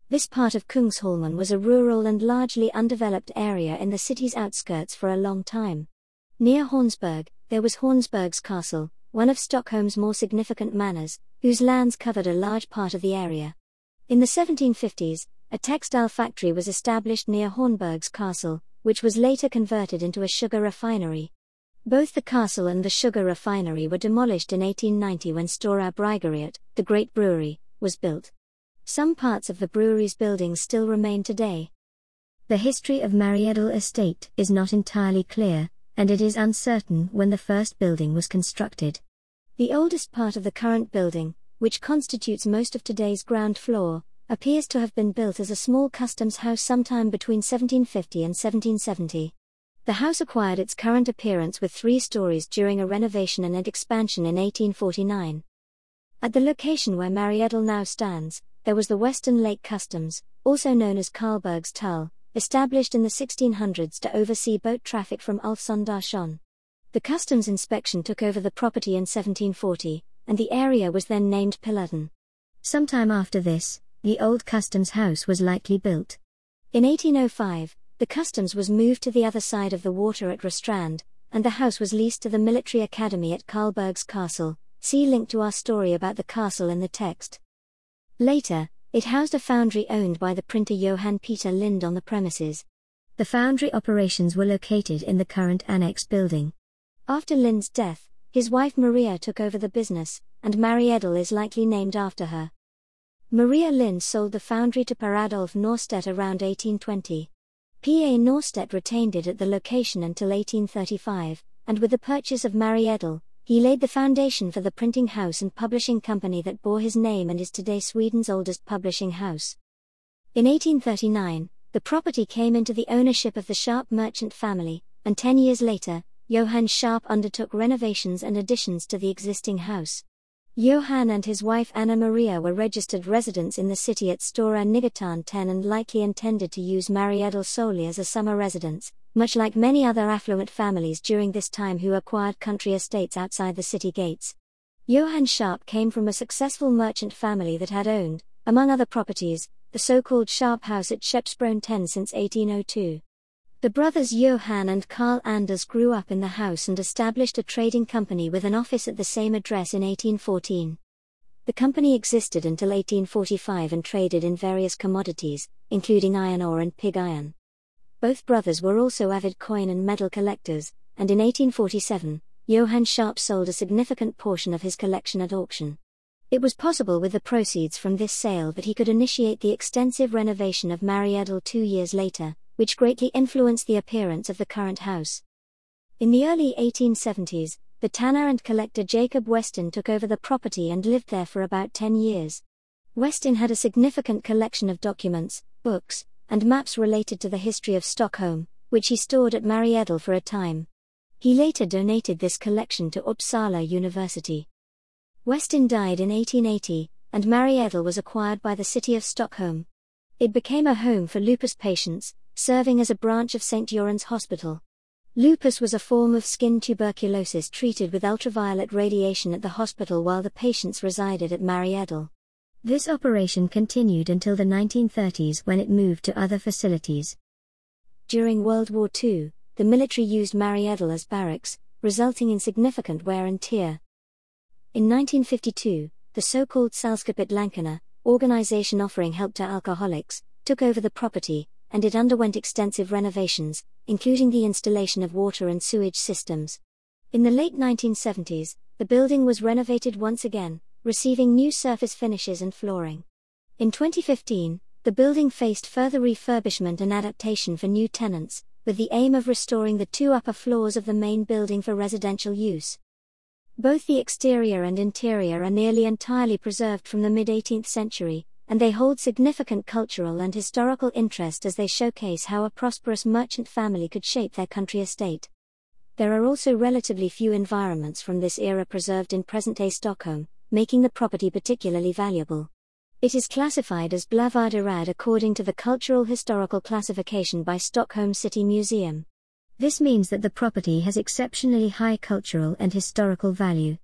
This part of Kungsholmen was a rural and largely undeveloped area in the city's outskirts for a long time. Near Hornsberg, there was Hornsberg's Castle, one of Stockholm's more significant manors, whose lands covered a large part of the area. In the 1750s, a textile factory was established near Hornberg's Castle, which was later converted into a sugar refinery. Both the castle and the sugar refinery were demolished in 1890 when Stora Bryggeriet, the great brewery, was built. Some parts of the brewery's buildings still remain today. The history of Mariedal estate is not entirely clear, and it is uncertain when the first building was constructed. The oldest part of the current building, which constitutes most of today's ground floor, appears to have been built as a small customs house sometime between 1750 and 1770. The house acquired its current appearance with 3 stories during a renovation and expansion in 1849. At the location where Mariedal now stands, there was the Western Lake Customs, also known as Karlbergs Tull, established in the 1600s to oversee boat traffic from Ulfsundasjön. The customs inspection took over the property in 1740, and the area was then named Pillerton. Sometime after this, the old customs house was likely built. In 1805, the customs was moved to the other side of the water at Rörstrand, and the house was leased to the military academy at Karlbergs Castle. See link to our story about the castle in the text. Later, it housed a foundry owned by the printer Johan Peter Lind on the premises. The foundry operations were located in the current annex building. After Lind's death, his wife Maria took over the business, and Mariedal is likely named after her. Maria Lind sold the foundry to Per Adolf Norstedt around 1820. P.A. Norstedt retained it at the location until 1835, and with the purchase of Mariedal, he laid the foundation for the printing house and publishing company that bore his name and is today Sweden's oldest publishing house. In 1839, the property came into the ownership of the Sharp merchant family, and 10 years later, Johann Sharp undertook renovations and additions to the existing house. Johann and his wife Anna Maria were registered residents in the city at Stora Nygatan 10 and likely intended to use Mariedal solely as a summer residence, much like many other affluent families during this time who acquired country estates outside the city gates. Johann Sharp came from a successful merchant family that had owned, among other properties, the so-called Sharp House at Skeppsbron 10 since 1802. The brothers Johann and Carl Anders grew up in the house and established a trading company with an office at the same address in 1814. The company existed until 1845 and traded in various commodities, including iron ore and pig iron. Both brothers were also avid coin and medal collectors, and in 1847, Johann Sharp sold a significant portion of his collection at auction. It was possible with the proceeds from this sale that he could initiate the extensive renovation of Mariedal 2 years later, which greatly influenced the appearance of the current house. In the early 1870s, the tanner and collector Jacob Westin took over the property and lived there for about 10 years. Westin had a significant collection of documents, books, and maps related to the history of Stockholm, which he stored at Mariedal for a time. He later donated this collection to Uppsala University. Westin died in 1880, and Mariedal was acquired by the city of Stockholm. It became a home for lupus patients, serving as a branch of St. Göran's Hospital. Lupus was a form of skin tuberculosis treated with ultraviolet radiation at the hospital while the patients resided at Mariedal. This operation continued until the 1930s when it moved to other facilities. During World War II, the military used Mariedal as barracks, resulting in significant wear and tear. In 1952, the so-called Sällskapet organization offering help to alcoholics, took over the property, and it underwent extensive renovations, including the installation of water and sewage systems. In the late 1970s, the building was renovated once again, receiving new surface finishes and flooring. In 2015, the building faced further refurbishment and adaptation for new tenants, with the aim of restoring the 2 upper floors of the main building for residential use. Both the exterior and interior are nearly entirely preserved from the mid-18th century, and they hold significant cultural and historical interest as they showcase how a prosperous merchant family could shape their country estate. There are also relatively few environments from this era preserved in present-day Stockholm, making the property particularly valuable. It is classified as bevarad according to the cultural historical classification by Stockholm City Museum. This means that the property has exceptionally high cultural and historical value.